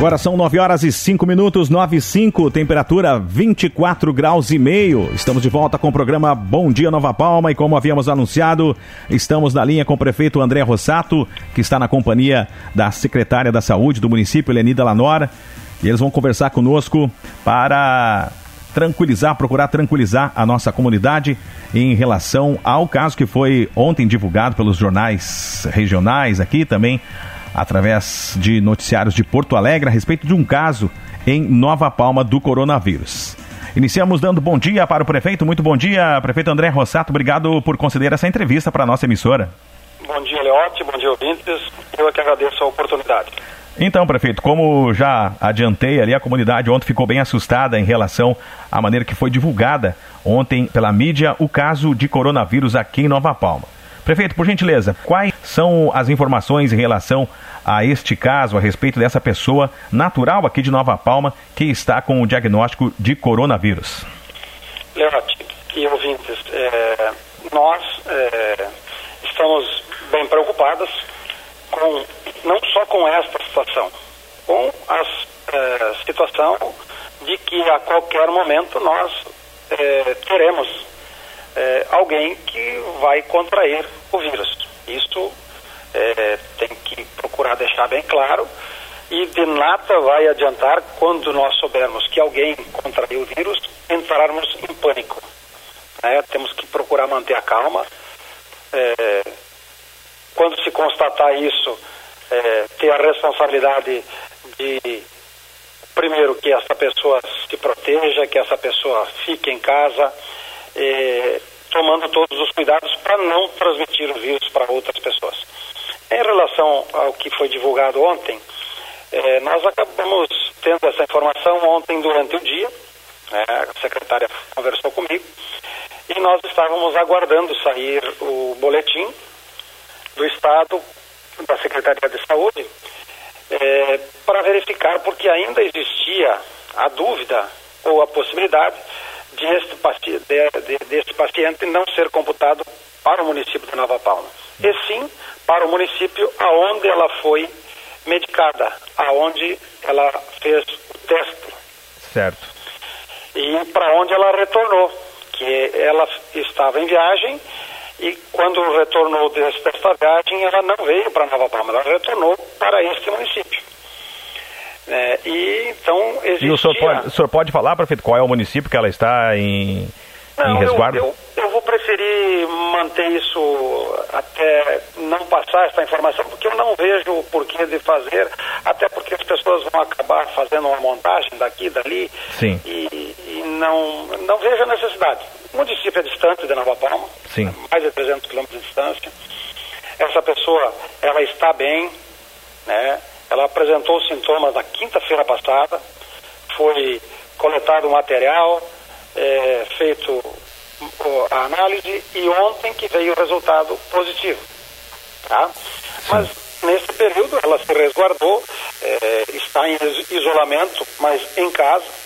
Agora são 9h05, 9h05, temperatura 24 graus e meio. Estamos de volta com o programa Bom Dia Nova Palma e, como havíamos anunciado, estamos na linha com o prefeito André Rossato, que está na companhia da secretária da Saúde do município, Eleni Delanora, e eles vão conversar conosco para procurar tranquilizar a nossa comunidade em relação ao caso que foi ontem divulgado pelos jornais regionais aqui também, através de noticiários de Porto Alegre, a respeito de um caso em Nova Palma do coronavírus. Iniciamos dando bom dia para o prefeito. Muito bom dia, prefeito André Rossato. Obrigado por conceder essa entrevista para a nossa emissora. Bom dia, Leote. Bom dia, ouvintes. Eu é que agradeço a oportunidade. Então, prefeito, como já adiantei ali, a comunidade ontem ficou bem assustada em relação à maneira que foi divulgada ontem pela mídia o caso de coronavírus aqui em Nova Palma. Prefeito, por gentileza, quais são as informações em relação a este caso, a respeito dessa pessoa natural aqui de Nova Palma que está com o diagnóstico de coronavírus? Leote e ouvintes, nós estamos bem preocupados não só com esta situação, com a situação de que a qualquer momento nós teremos alguém que vai contrair o vírus. Isso tem que procurar deixar bem claro, e de nada vai adiantar, quando nós soubermos que alguém contraiu o vírus, entrarmos em pânico. Temos que procurar manter a calma. Quando se constatar isso, ter a responsabilidade de, primeiro, que essa pessoa se proteja, que essa pessoa fique em casa, tomando todos os cuidados para não transmitir o vírus para outras pessoas. Em relação ao que foi divulgado ontem, nós acabamos tendo essa informação ontem durante o dia, a secretária conversou comigo, e nós estávamos aguardando sair o boletim do Estado, da Secretaria de Saúde, para verificar, porque ainda existia a dúvida ou a possibilidade desse paciente não ser computado para o município de Nova Palma, e sim para o município aonde ela foi medicada, aonde ela fez o teste. Certo. E para onde ela retornou, que ela estava em viagem, e quando retornou desta viagem, ela não veio para Nova Palma, ela retornou para este município. E então existia... E o senhor pode falar, prefeito, qual é o município que ela está em resguardo? Eu vou preferir manter isso até não passar essa informação, porque eu não vejo o porquê de fazer, até porque as pessoas vão acabar fazendo uma montagem daqui e dali. Sim. E não vejo a necessidade. O município é distante de Nova Palma, sim, mais de 300 quilômetros de distância. Essa pessoa, ela está bem, ela apresentou sintomas na quinta-feira passada, foi coletado o material, feito a análise, e ontem que veio o resultado positivo, tá? Mas nesse período ela se resguardou, está em isolamento, mas em casa.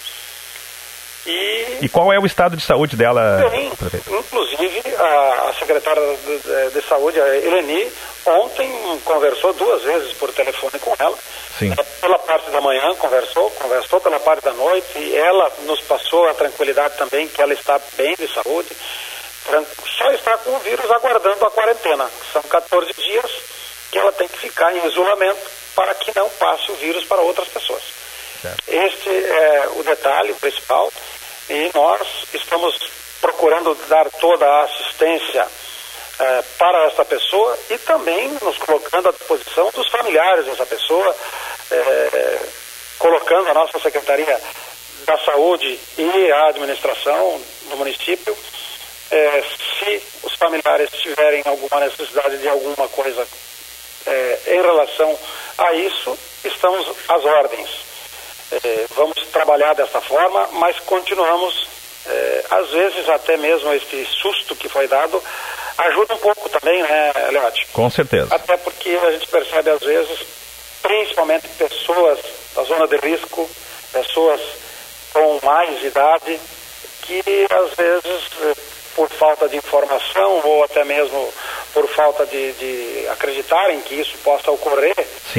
E qual é o estado de saúde dela? Bem, inclusive a secretária de saúde, a Eleni, ontem conversou 2 vezes por telefone com ela. Sim. Pela parte da manhã conversou pela parte da noite, e ela nos passou a tranquilidade também que ela está bem de saúde, só está com o vírus aguardando a quarentena. São 14 dias que ela tem que ficar em isolamento para que não passe o vírus para outras pessoas. Certo. Este é o detalhe principal, e nós estamos procurando dar toda a assistência para essa pessoa, e também nos colocando à disposição dos familiares dessa pessoa, colocando a nossa Secretaria da Saúde e a administração do município, se os familiares tiverem alguma necessidade de alguma coisa em relação a isso, estamos às ordens. Vamos trabalhar dessa forma, mas continuamos, às vezes até mesmo este susto que foi dado ajuda um pouco também, né, Leote? Com certeza. Até porque a gente percebe às vezes, principalmente pessoas da zona de risco, pessoas com mais idade, que às vezes, por falta de informação ou até mesmo por falta de acreditarem que isso possa ocorrer,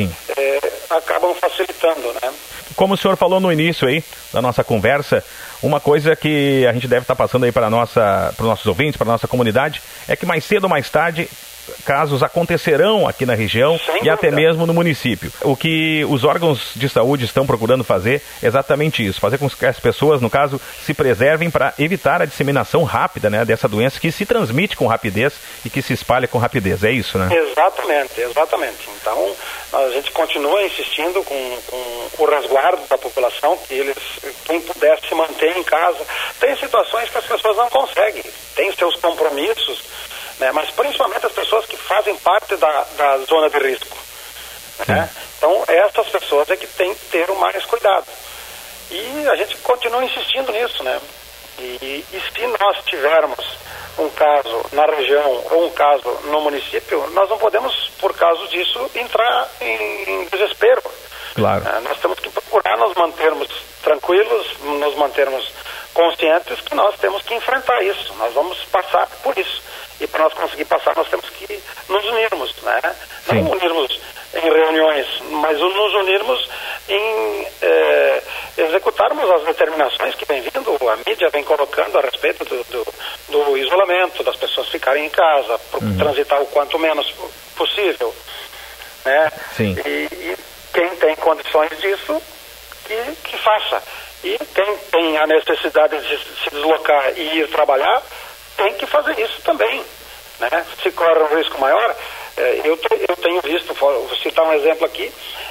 acabam facilitando, né? Como o senhor falou no início aí da nossa conversa, uma coisa que a gente deve estar passando aí para os nossos ouvintes, para a nossa comunidade, é que mais cedo ou mais tarde casos acontecerão aqui na região e até mesmo no município. O que os órgãos de saúde estão procurando fazer é exatamente isso, fazer com que as pessoas, no caso, se preservem para evitar a disseminação rápida, né, dessa doença que se transmite com rapidez e que se espalha com rapidez. É isso, né? Exatamente. Então, a gente continua insistindo com o resguardo da população, que quem puder se manter em casa. Tem situações que as pessoas não conseguem, tem seus compromissos, né? Mas principalmente as pessoas que fazem parte da zona de risco, né? Então essas pessoas é que têm que ter o mais cuidado, e a gente continua insistindo nisso, né? E se nós tivermos um caso na região ou um caso no município, nós não podemos, por causa disso, entrar em desespero. Claro. Nós temos que procurar nos mantermos tranquilos, nos mantermos conscientes que nós temos que enfrentar isso, nós vamos passar por isso. E para nós conseguir passar, nós temos que nos unirmos, né? Não unirmos em reuniões, mas nos unirmos em executarmos as determinações que vem vindo, a mídia vem colocando a respeito do isolamento, das pessoas ficarem em casa, transitar o quanto menos possível, né? E quem tem condições disso, que faça. E quem tem a necessidade de se deslocar e ir trabalhar, tem que fazer isso também, né? Se corre um risco maior, eu tenho visto, vou citar um exemplo aqui,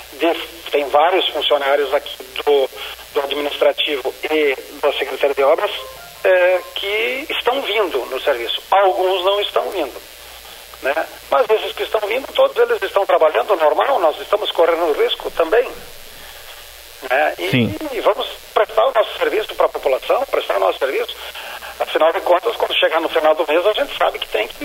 tem vários funcionários aqui do administrativo e da Secretaria de Obras que estão vindo no serviço. Alguns não estão vindo, né? Mas esses que estão vindo, todos eles estão trabalhando normal, nós estamos correndo risco também, né? E vamos prestar o nosso serviço para a população, prestar o nosso serviço. Afinal de contas, quando chegar no final do mês, a gente sabe que tem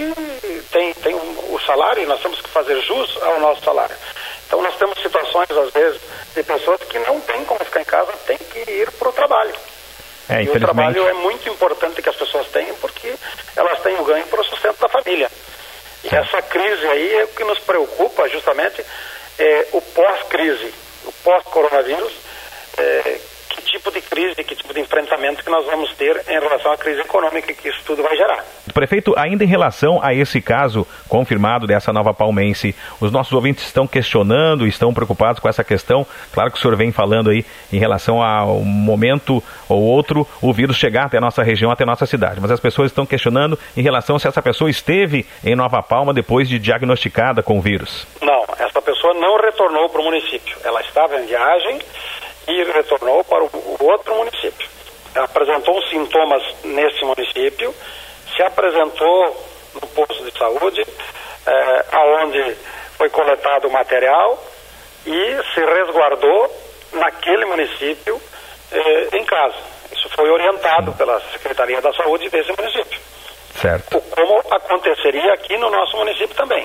o salário, e nós temos que fazer jus ao nosso salário. Então nós temos situações, às vezes, de pessoas que não têm como ficar em casa, tem que ir para o trabalho. E o trabalho é muito importante que as pessoas tenham, porque elas têm o ganho para o sustento da família. E essa crise aí é o que nos preocupa, justamente, o pós-crise, o pós-coronavírus, que tipo de crise, que tipo de enfrentamento que nós vamos ter em relação à crise econômica que isso tudo vai gerar. Prefeito, ainda em relação a esse caso confirmado dessa Nova Palmense, os nossos ouvintes estão questionando, estão preocupados com essa questão. Claro que o senhor vem falando aí em relação ao momento ou outro, o vírus chegar até a nossa região, até a nossa cidade, mas as pessoas estão questionando em relação se essa pessoa esteve em Nova Palma depois de diagnosticada com o vírus. Não, essa pessoa não retornou para o município, ela estava em viagem e retornou para o outro município. Apresentou sintomas nesse município, se apresentou no posto de saúde, aonde foi coletado o material e se resguardou naquele município em casa. Isso foi orientado pela Secretaria da Saúde desse município. Certo. Como aconteceria aqui no nosso município também.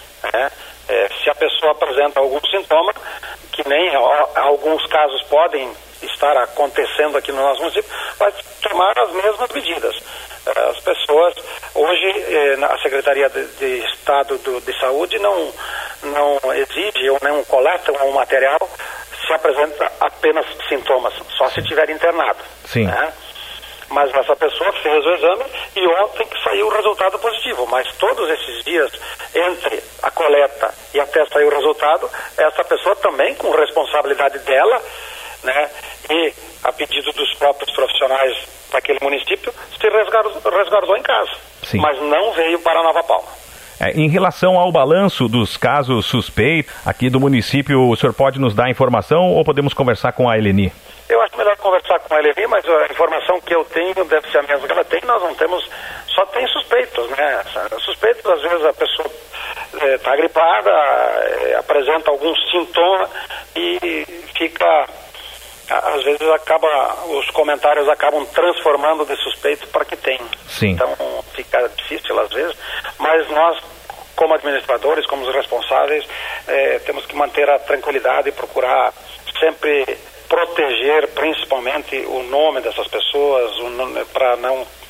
Se a pessoa apresenta algum sintoma, que nem alguns casos podem estar acontecendo aqui no nosso município, vai tomar as mesmas medidas. As pessoas, hoje, a Secretaria de Estado de Saúde não exige ou não coleta um material se apresenta apenas sintomas, só se tiver internado. Sim. Né? Mas essa pessoa fez o exame e ontem que saiu o resultado positivo. Mas todos esses dias, entre a coleta e até sair o resultado, essa pessoa também, com responsabilidade dela, né, e a pedido dos próprios profissionais daquele município, se resguardou em casa. Sim. Mas não veio para Nova Palma. Em relação ao balanço dos casos suspeitos aqui do município, o senhor pode nos dar informação ou podemos conversar com a Eleni? Eu acho melhor conversar com a Eleni, mas a informação que eu tenho deve ser a mesma que ela tem. Nós não temos, só tem suspeitos, né? Suspeitos, às vezes a pessoa está gripada, apresenta algum sintoma e fica, às vezes os comentários acabam transformando de suspeito para que tem. Sim. Então fica difícil às vezes, mas nós, como administradores, como os responsáveis, temos que manter a tranquilidade e procurar sempre proteger principalmente o nome dessas pessoas, para não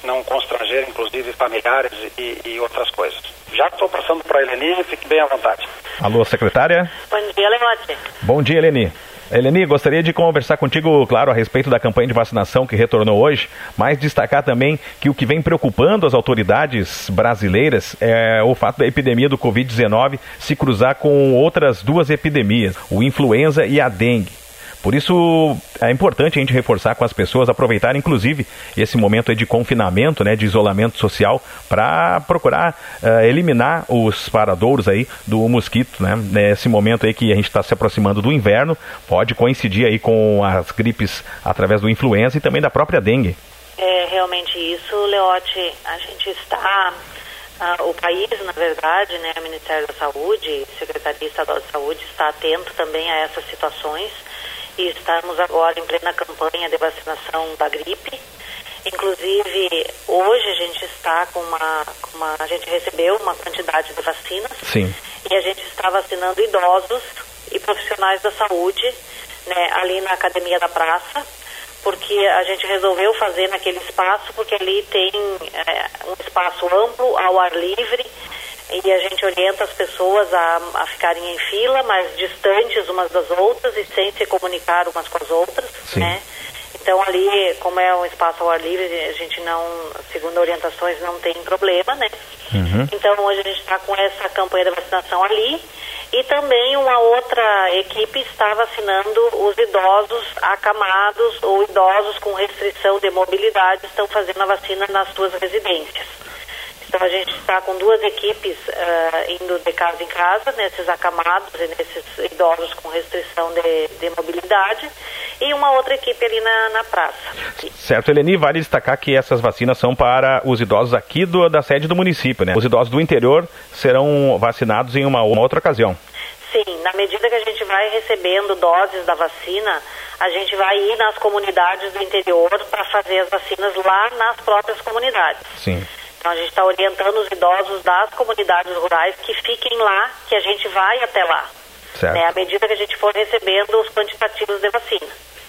não constranger, inclusive, familiares e outras coisas. Já estou passando para a Eleni, fique bem à vontade. Alô, secretária? Bom dia, Leote. Bom dia, Eleni. Eleni, gostaria de conversar contigo, claro, a respeito da campanha de vacinação que retornou hoje, mas destacar também que o que vem preocupando as autoridades brasileiras é o fato da epidemia do Covid-19 se cruzar com outras duas epidemias, o influenza e a dengue. Por isso, é importante a gente reforçar com as pessoas, aproveitar inclusive esse momento aí de confinamento, né, de isolamento social, para procurar eliminar os paradouros aí do mosquito, né? Nesse momento aí que a gente está se aproximando do inverno, pode coincidir aí com as gripes através do influenza e também da própria dengue. É realmente isso, Leote. A gente está... o país, na verdade, né, o Ministério da Saúde, Secretaria Estadual de Saúde, está atento também a essas situações. E estamos agora em plena campanha de vacinação da gripe. Inclusive, hoje a gente está a gente recebeu uma quantidade de vacinas. Sim. E a gente está vacinando idosos e profissionais da saúde, né, ali na Academia da Praça, porque a gente resolveu fazer naquele espaço, porque ali tem um espaço amplo, ao ar livre, e a gente orienta as pessoas a ficarem em fila, mas distantes umas das outras e sem se comunicar umas com as outras, Sim. né? Então ali, como é um espaço ao ar livre, a gente não, segundo orientações, não tem problema, né? Uhum. Então hoje a gente está com essa campanha de vacinação ali e também uma outra equipe está vacinando os idosos acamados ou idosos com restrição de mobilidade, estão fazendo a vacina nas suas residências. Então a gente está com duas equipes indo de casa em casa, nesses acamados e nesses idosos com restrição de mobilidade, e uma outra equipe ali na praça. Certo, Eleni, vale destacar que essas vacinas são para os idosos aqui da sede do município, né? Os idosos do interior serão vacinados em uma outra ocasião. Sim, na medida que a gente vai recebendo doses da vacina, a gente vai ir nas comunidades do interior para fazer as vacinas lá nas próprias comunidades. Sim. Então a gente está orientando os idosos das comunidades rurais que fiquem lá, que a gente vai até lá. Certo. Né, à medida que a gente for recebendo os quantitativos de vacina.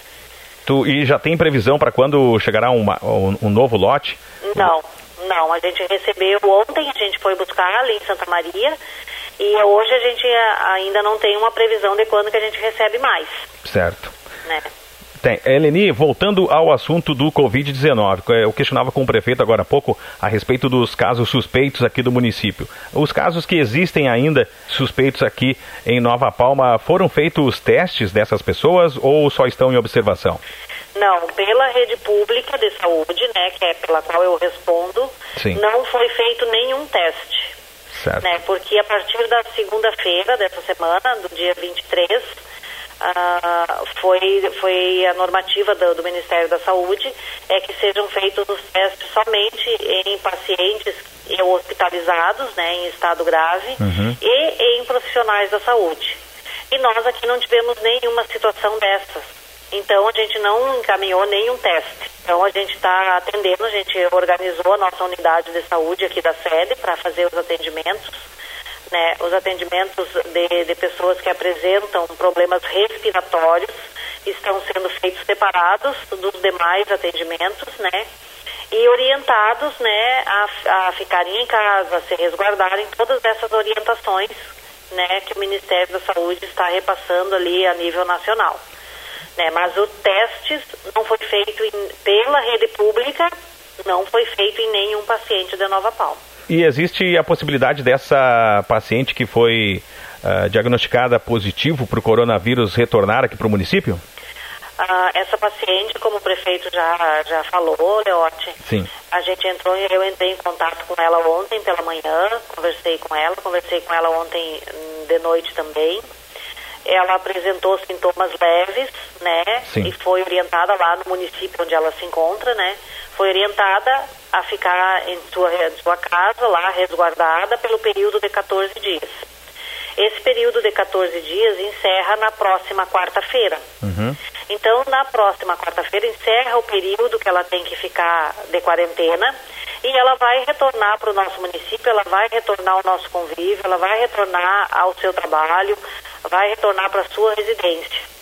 E já tem previsão para quando chegará um novo lote? Não. A gente recebeu ontem, a gente foi buscar ali em Santa Maria, e hoje a gente ainda não tem uma previsão de quando que a gente recebe mais. Certo. Né? Eleni, voltando ao assunto do Covid-19, eu questionava com o prefeito agora há pouco a respeito dos casos suspeitos aqui do município. Os casos que existem ainda suspeitos aqui em Nova Palma, foram feitos testes dessas pessoas ou só estão em observação? Não, pela rede pública de saúde, né, que é pela qual eu respondo, Sim. Não foi feito nenhum teste. Certo. Né, porque a partir da segunda-feira dessa semana, do dia 23, foi a normativa do Ministério da Saúde, é que sejam feitos os testes somente em pacientes hospitalizados, né, em estado grave, e em profissionais da saúde. E nós aqui não tivemos nenhuma situação dessas. Então a gente não encaminhou nenhum teste. Então a gente está atendendo, a gente organizou a nossa unidade de saúde aqui da sede para fazer os atendimentos. Né, os atendimentos de pessoas que apresentam problemas respiratórios estão sendo feitos separados dos demais atendimentos, né, e orientados, né, a ficarem em casa, a se resguardarem, todas essas orientações, né, que o Ministério da Saúde está repassando ali a nível nacional. Né, mas o teste não foi feito pela rede pública, não foi feito em nenhum paciente de Nova Palma. E existe a possibilidade dessa paciente que foi diagnosticada positivo para o coronavírus retornar aqui para o município? Essa paciente, como o prefeito já falou, Leote, Sim. Eu entrei em contato com ela ontem pela manhã, conversei com ela ontem de noite também. Ela apresentou sintomas leves, né? Sim. E foi orientada lá no município onde ela se encontra, né? Foi orientada a ficar em sua casa lá, resguardada, pelo período de 14 dias. Esse período de 14 dias encerra na próxima quarta-feira. Então, na próxima quarta-feira, encerra o período que ela tem que ficar de quarentena e ela vai retornar para o nosso município, ela vai retornar ao nosso convívio, ela vai retornar ao seu trabalho, vai retornar para a sua residência.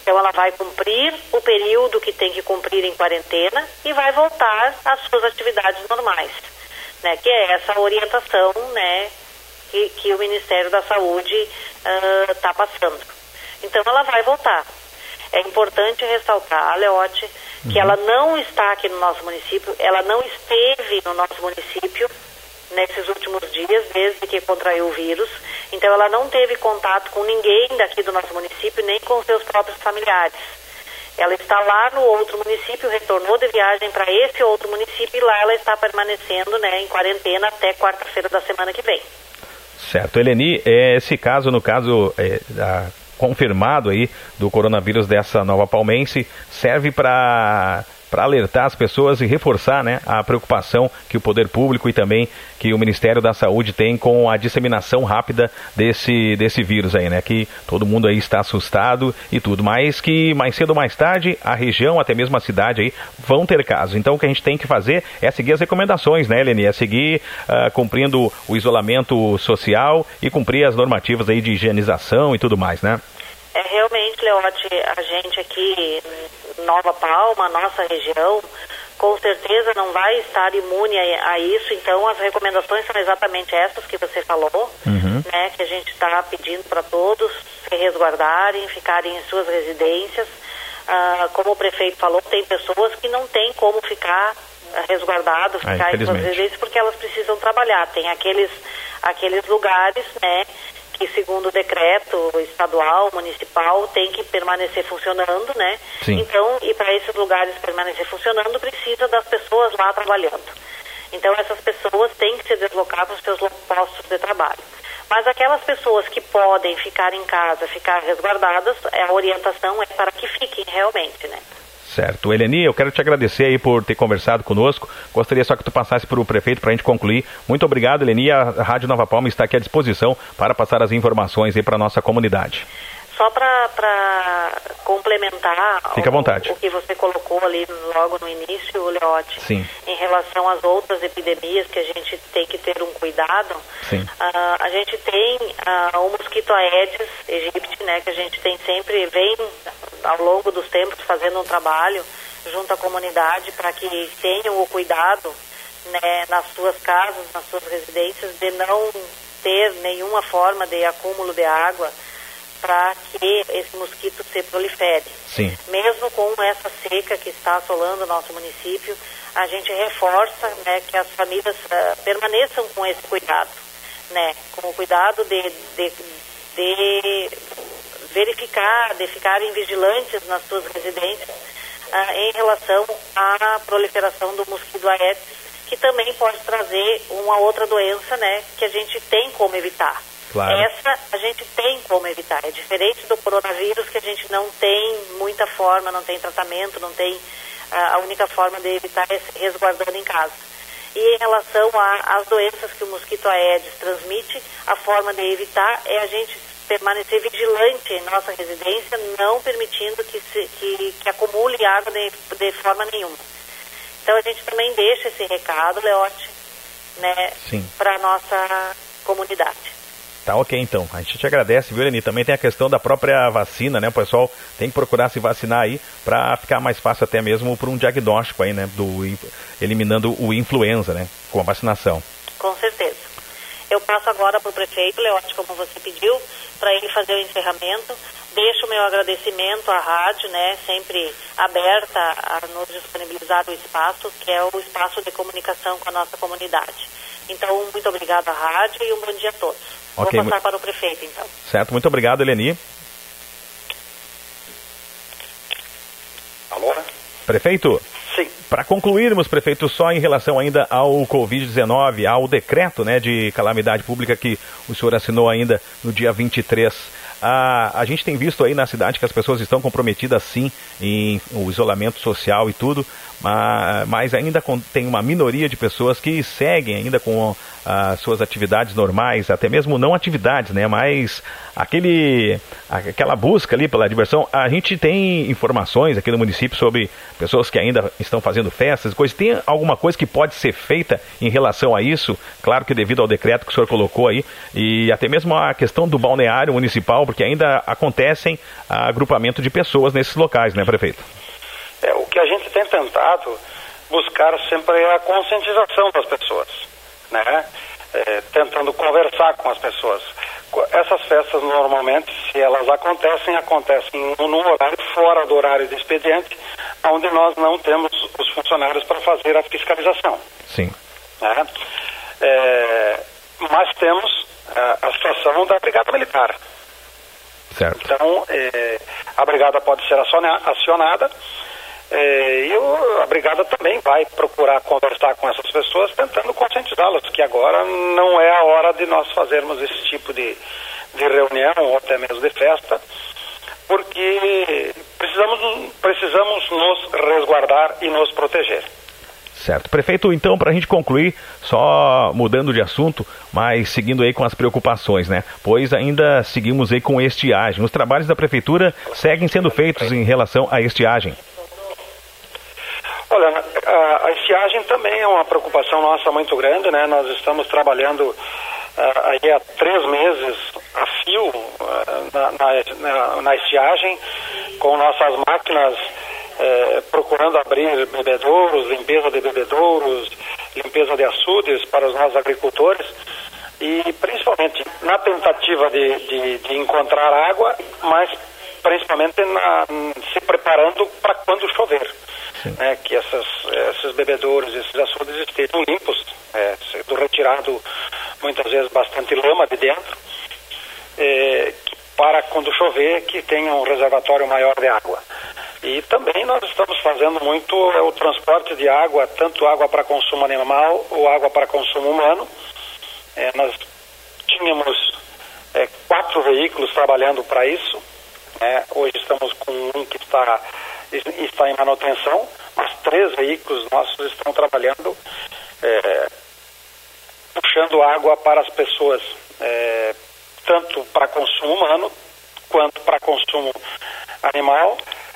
Então ela vai cumprir o período que tem que cumprir em quarentena e vai voltar às suas atividades normais, né? Que é essa orientação, né, que o Ministério da Saúde está passando. Então ela vai voltar. É importante ressaltar, Leote, que ela não está aqui no nosso município, ela não esteve no nosso município nesses últimos dias, desde que contraiu o vírus. Então ela não teve contato com ninguém daqui do nosso município, nem com seus próprios familiares. Ela está lá no outro município, retornou de viagem para esse outro município e lá ela está permanecendo, né, em quarentena até quarta-feira da semana que vem. Certo. Eleni, esse caso, no caso confirmado aí do coronavírus dessa Nova Palmense, serve para alertar as pessoas e reforçar, né, a preocupação que o poder público e também que o Ministério da Saúde tem com a disseminação rápida desse vírus aí, né, que todo mundo aí está assustado e tudo, mas que mais cedo ou mais tarde a região, até mesmo a cidade aí, vão ter casos. Então o que a gente tem que fazer é seguir as recomendações, né, Eleni, é seguir cumprindo o isolamento social e cumprir as normativas aí de higienização e tudo mais, né? Realmente, Leote, a gente aqui, Nova Palma, nossa região, com certeza não vai estar imune a isso, então as recomendações são exatamente essas que você falou, né, que a gente está pedindo para todos se resguardarem, ficarem em suas residências. Como o prefeito falou, tem pessoas que não têm como ficar resguardado, ficar em suas residências, porque elas precisam trabalhar. Tem aqueles lugares, né, que segundo o decreto estadual, municipal, tem que permanecer funcionando, né? Sim. Então, e para esses lugares permanecer funcionando, precisa das pessoas lá trabalhando. Então, essas pessoas têm que se deslocar para os seus postos de trabalho. Mas aquelas pessoas que podem ficar em casa, ficar resguardadas, a orientação é para que fiquem realmente, né? Certo. Eleni, eu quero te agradecer aí por ter conversado conosco. Gostaria só que tu passasse para o prefeito para a gente concluir. Muito obrigado, Eleni. A Rádio Nova Palma está aqui à disposição para passar as informações aí para a nossa comunidade. Só para complementar Fique à vontade. O que você colocou ali logo no início, Leote, sim, em relação às outras epidemias que a gente tem que ter um cuidado, sim, a gente tem o mosquito Aedes aegypti, né, que a gente tem sempre, vem ao longo dos tempos fazendo um trabalho junto à comunidade para que tenham o cuidado, né, nas suas casas, nas suas residências, de não ter nenhuma forma de acúmulo de água para que esse mosquito se prolifere. Sim. Mesmo com essa seca que está assolando o nosso município, a gente reforça, né, que as famílias permaneçam com esse cuidado, né, com o cuidado de verificar, de ficarem vigilantes nas suas residências em relação à proliferação do mosquito Aedes, que também pode trazer uma outra doença, né, que a gente tem como evitar. Claro. Essa a gente tem como evitar. É diferente do coronavírus, que a gente não tem muita forma, não tem tratamento, não tem... a única forma de evitar é se resguardando em casa. E em relação às doenças que o mosquito Aedes transmite, a forma de evitar é a gente permanecer vigilante em nossa residência, não permitindo que acumule água de forma nenhuma. Então a gente também deixa esse recado, Leote, né, para a nossa comunidade. Tá ok, então. A gente te agradece, viu, Eleni? Também tem a questão da própria vacina, né? O pessoal tem que procurar se vacinar aí para ficar mais fácil até mesmo para um diagnóstico aí, né? Eliminando o influenza, né? Com a vacinação. Com certeza. Eu passo agora para o prefeito, Leote, como você pediu, para ele fazer o encerramento. Deixo o meu agradecimento à rádio, né? Sempre aberta a nos disponibilizar o espaço, que é o espaço de comunicação com a nossa comunidade. Então, muito obrigada à rádio e um bom dia a todos. Okay. Vou passar para o prefeito, então. Certo, muito obrigado, Eleni. Alô? Prefeito? Sim. Para concluirmos, prefeito, só em relação ainda ao Covid-19, ao decreto, né, de calamidade pública que o senhor assinou ainda no dia 23. A gente tem visto aí na cidade que as pessoas estão comprometidas sim em o isolamento social e tudo, mas ainda tem uma minoria de pessoas que seguem ainda com as suas atividades normais, até mesmo não atividades, né? Mas aquela busca ali pela diversão. A gente tem informações aqui no município sobre pessoas que ainda estão fazendo festas, coisas. Tem alguma coisa que pode ser feita em relação a isso? Claro que devido ao decreto que o senhor colocou aí, e até mesmo a questão do balneário municipal, porque ainda acontecem agrupamento de pessoas nesses locais, né, prefeito? O que a gente tem tentado buscar sempre é a conscientização das pessoas, né? Tentando conversar com as pessoas. Essas festas, normalmente, se elas acontecem num horário fora do horário de expediente, onde nós não temos os funcionários para fazer a fiscalização. Sim. Né? Mas temos a situação da Brigada Militar. Certo. Então, a Brigada pode ser acionada, e a Brigada também vai procurar conversar com essas pessoas, tentando conscientizá-las que agora não é a hora de nós fazermos esse tipo de reunião ou até mesmo de festa, porque precisamos nos resguardar e nos proteger. Certo. Prefeito, então, para a gente concluir, só mudando de assunto, mas seguindo aí com as preocupações, né? Pois ainda seguimos aí com estiagem. Os trabalhos da Prefeitura seguem sendo feitos em relação à estiagem. Olha, a estiagem também é uma preocupação nossa muito grande, né? Nós estamos trabalhando aí há 3 meses a fio na estiagem, com nossas máquinas procurando abrir bebedouros, limpeza de bebedouros, limpeza de açudes para os nossos agricultores, e principalmente na tentativa de encontrar água, mas principalmente se preparando para quando chover. Que esses bebedouros, esses açudes estejam limpos, sendo retirado muitas vezes bastante lama de dentro, para quando chover que tenha um reservatório maior de água. E também nós estamos fazendo muito o transporte de água, tanto água para consumo animal ou água para consumo humano. Nós tínhamos 4 veículos trabalhando para isso. Hoje estamos com um que está em manutenção, mas 3 veículos nossos estão trabalhando, puxando água para as pessoas, tanto para consumo humano quanto para consumo animal,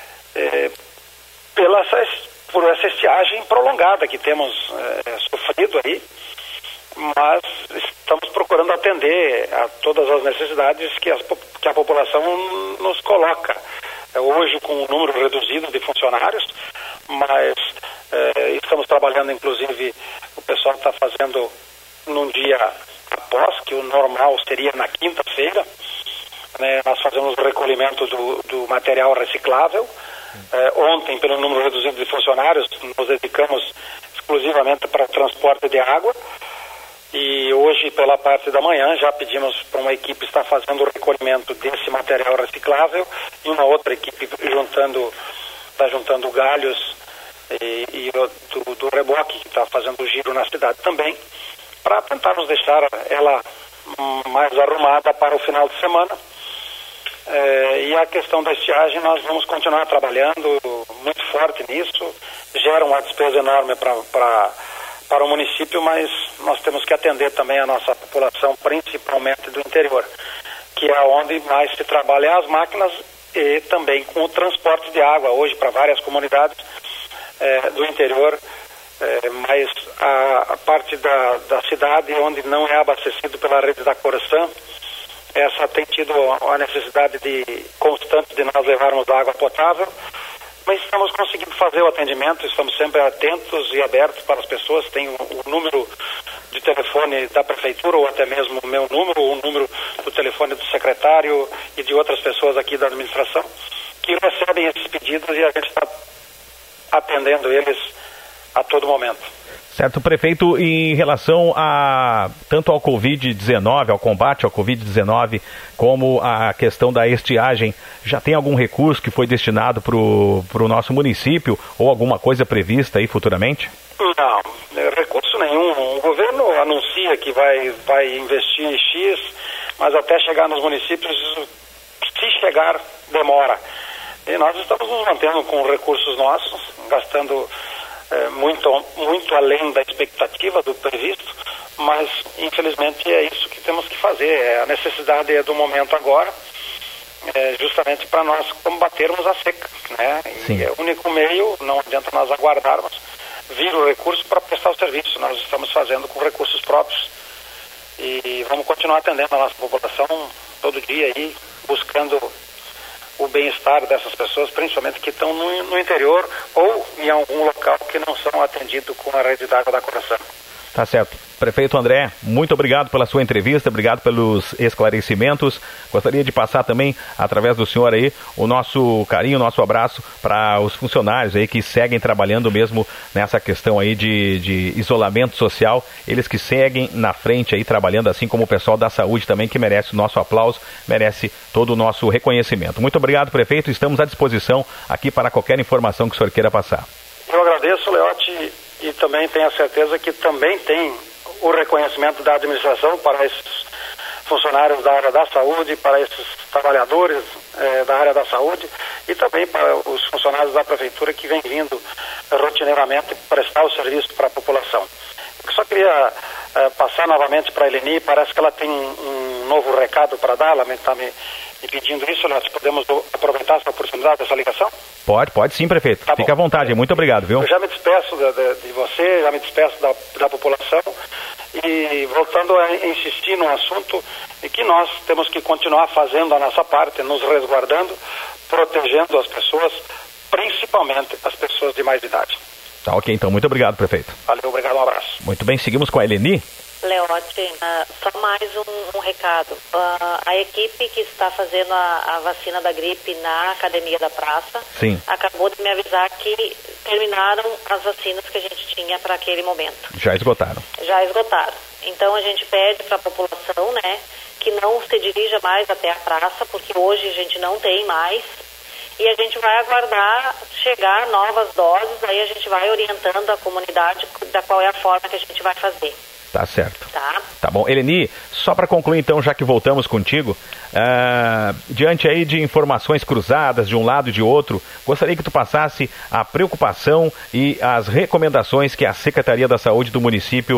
por essa estiagem prolongada que temos sofrido aí, mas estamos procurando atender a todas as necessidades que a população nos coloca. Hoje com um número reduzido de funcionários, mas estamos trabalhando, inclusive, o pessoal está fazendo num dia após, que o normal seria na quinta-feira, né? Nós fazemos o recolhimento do material reciclável. Ontem, pelo número reduzido de funcionários, nos dedicamos exclusivamente para o transporte de água. E hoje, pela parte da manhã, já pedimos para uma equipe estar fazendo o recolhimento desse material reciclável, e uma outra equipe está juntando galhos e do reboque, que está fazendo o giro na cidade também, para tentarmos deixar ela mais arrumada para o final de semana. E a questão da estiagem, nós vamos continuar trabalhando muito forte nisso. Gera uma despesa enorme para o município, mas nós temos que atender também a nossa população, principalmente do interior, que é onde mais se trabalha as máquinas, e também com o transporte de água hoje para várias comunidades do interior, mas a parte da cidade onde não é abastecido pela rede da Corsã, essa tem tido a necessidade constante de nós levarmos água potável, mas estamos conseguindo fazer o atendimento, estamos sempre atentos e abertos para as pessoas. Tem o número de telefone da prefeitura, ou até mesmo o meu número, ou o número do telefone do secretário e de outras pessoas aqui da administração, que recebem esses pedidos, e a gente está atendendo eles a todo momento. Certo, prefeito, em relação tanto ao Covid-19, ao combate ao Covid-19, como a questão da estiagem, já tem algum recurso que foi destinado para o nosso município, ou alguma coisa prevista aí futuramente? Não, recurso nenhum. O governo anuncia que vai investir em X, mas até chegar nos municípios, se chegar, demora. E nós estamos nos mantendo com recursos nossos, gastando muito além da expectativa do previsto, mas infelizmente é isso que temos que fazer. A necessidade é do momento agora, justamente para nós combatermos a seca, né? E é o único meio, não adianta nós aguardarmos vir o recurso para prestar o serviço. Nós estamos fazendo com recursos próprios e vamos continuar atendendo a nossa população todo dia aí, buscando o bem-estar dessas pessoas, principalmente que estão no interior ou em algum local que não são atendidos com a rede d'água da Coração. Tá certo. Prefeito André, muito obrigado pela sua entrevista, obrigado pelos esclarecimentos. Gostaria de passar também, através do senhor aí, o nosso carinho, o nosso abraço para os funcionários aí que seguem trabalhando mesmo nessa questão aí de isolamento social. Eles que seguem na frente aí trabalhando, assim como o pessoal da saúde também, que merece o nosso aplauso, merece todo o nosso reconhecimento. Muito obrigado, prefeito. Estamos à disposição aqui para qualquer informação que o senhor queira passar. Eu agradeço, Leote, e também tenho a certeza que também tem o reconhecimento da administração para esses funcionários da área da saúde, para esses trabalhadores da área da saúde e também para os funcionários da prefeitura que vêm vindo rotineiramente prestar o serviço para a população. Eu só queria passar novamente para a Eleni, parece que ela tem um novo recado para dar, ela está me pedindo isso, nós podemos aproveitar essa oportunidade dessa ligação? Pode sim, prefeito. Tá, fica à vontade, muito obrigado, viu? Eu já me despeço de você, já me despeço da população e voltando a insistir no assunto de que nós temos que continuar fazendo a nossa parte, nos resguardando, protegendo as pessoas, principalmente as pessoas de mais idade. Tá ok, então. Muito obrigado, prefeito. Valeu, obrigado, um abraço. Muito bem, seguimos com a Eleni. Leote, só mais um recado. A equipe que está fazendo a vacina da gripe na Academia da Praça acabou de me avisar que terminaram as vacinas que a gente tinha para aquele momento. Já esgotaram. Então a gente pede para a população, né, que não se dirija mais até a praça, porque hoje a gente não tem mais. E a gente vai aguardar chegar novas doses, aí a gente vai orientando a comunidade da qual é a forma que a gente vai fazer. Tá certo. Tá bom. Eleni, só para concluir então, já que voltamos contigo, diante aí de informações cruzadas de um lado e de outro, gostaria que tu passasse a preocupação e as recomendações que a Secretaria da Saúde do município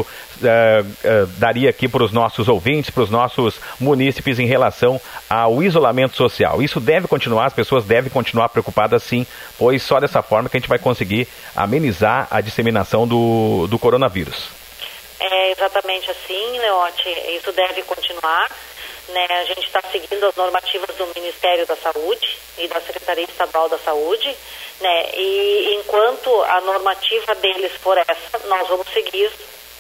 daria aqui para os nossos ouvintes, para os nossos munícipes em relação ao isolamento social. Isso deve continuar, as pessoas devem continuar preocupadas sim, pois só dessa forma que a gente vai conseguir amenizar a disseminação do coronavírus. É exatamente assim, Leote, isso deve continuar, né? A gente está seguindo as normativas do Ministério da Saúde e da Secretaria Estadual da Saúde, né? E enquanto a normativa deles for essa, nós vamos seguir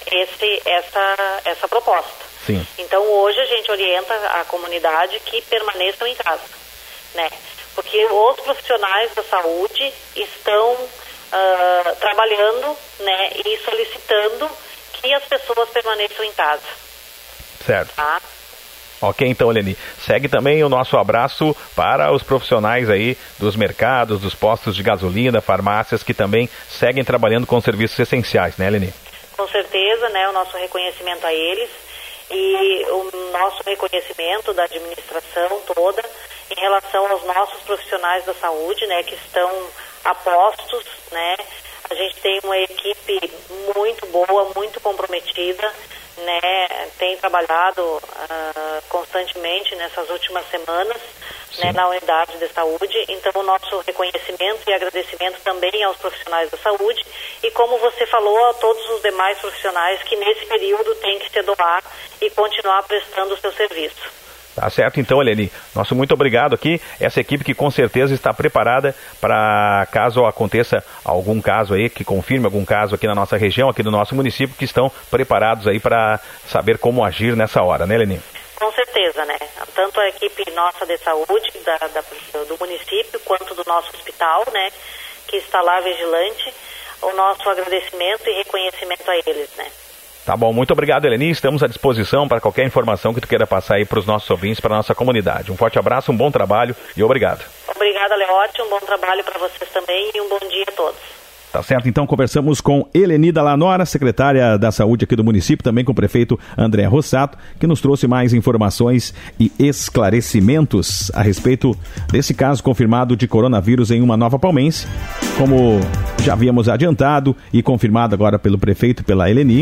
essa proposta. Sim. Então hoje a gente orienta a comunidade que permaneçam em casa, né? Porque os profissionais da saúde estão trabalhando, né? E solicitando que as pessoas permaneçam em casa. Certo. Tá? Ok, então, Eleni. Segue também o nosso abraço para os profissionais aí dos mercados, dos postos de gasolina, farmácias, que também seguem trabalhando com serviços essenciais, né, Eleni? Com certeza, né, o nosso reconhecimento a eles e o nosso reconhecimento da administração toda em relação aos nossos profissionais da saúde, né, que estão a postos, né. A gente tem uma equipe muito boa, muito comprometida, né? Tem trabalhado constantemente nessas últimas semanas, né, na unidade de saúde. Então, o nosso reconhecimento e agradecimento também aos profissionais da saúde e, como você falou, a todos os demais profissionais que nesse período têm que se doar e continuar prestando o seu serviço. Tá certo, então, Eleni. Nosso muito obrigado aqui. Essa equipe que com certeza está preparada para caso aconteça algum caso aí, que confirme algum caso aqui na nossa região, aqui no nosso município, que estão preparados aí para saber como agir nessa hora, né, Eleni? Com certeza, né? Tanto a equipe nossa de saúde do município, quanto do nosso hospital, né, que está lá vigilante, o nosso agradecimento e reconhecimento a eles, né? Tá bom, muito obrigado, Eleni. Estamos à disposição para qualquer informação que tu queira passar aí para os nossos ouvintes, para a nossa comunidade. Um forte abraço, um bom trabalho e obrigado. Obrigada, Leote. Um bom trabalho para vocês também e um bom dia a todos. Tá certo, então conversamos com Helenida Lanora, secretária da Saúde aqui do município, também com o prefeito André Rossato, que nos trouxe mais informações e esclarecimentos a respeito desse caso confirmado de coronavírus em uma Nova Palmense, como já havíamos adiantado e confirmado agora pelo prefeito e pela Heleni.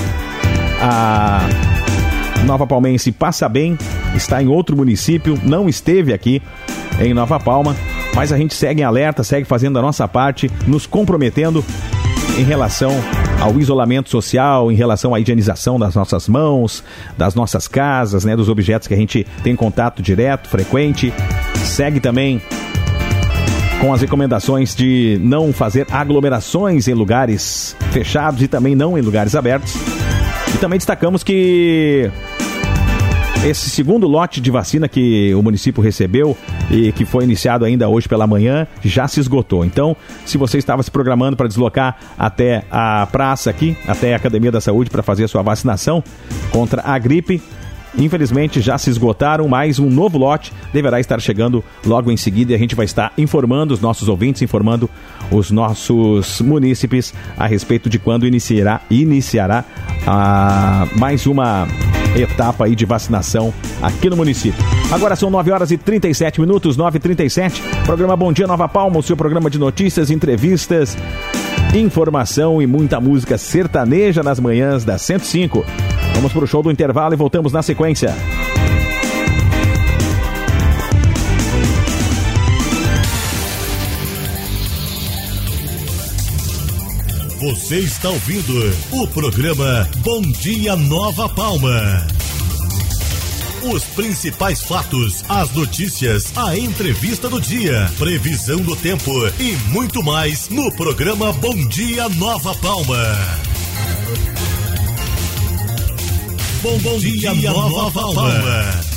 A Nova Palmense passa bem, está em outro município, não esteve aqui em Nova Palma, mas a gente segue em alerta, segue fazendo a nossa parte, nos comprometendo em relação ao isolamento social, em relação à higienização das nossas mãos, das nossas casas, né, dos objetos que a gente tem contato direto, frequente. Segue também com as recomendações de não fazer aglomerações em lugares fechados e também não em lugares abertos. E também destacamos que esse segundo lote de vacina que o município recebeu e que foi iniciado ainda hoje pela manhã, já se esgotou. Então, se você estava se programando para deslocar até a praça aqui, até a Academia da Saúde para fazer a sua vacinação contra a gripe, infelizmente já se esgotaram, mas um novo lote deverá estar chegando logo em seguida e a gente vai estar informando os nossos ouvintes, informando os nossos munícipes a respeito de quando iniciará mais uma etapa aí de vacinação aqui no município. Agora são 9h37, 9h37, programa Bom Dia Nova Palma, o seu programa de notícias, entrevistas, informação e muita música sertaneja nas manhãs da 105. Vamos pro show do intervalo e voltamos na sequência. Você está ouvindo o programa Bom Dia Nova Palma. Os principais fatos, as notícias, a entrevista do dia, previsão do tempo e muito mais no programa Bom Dia Nova Palma. Bom dia Nova Palma.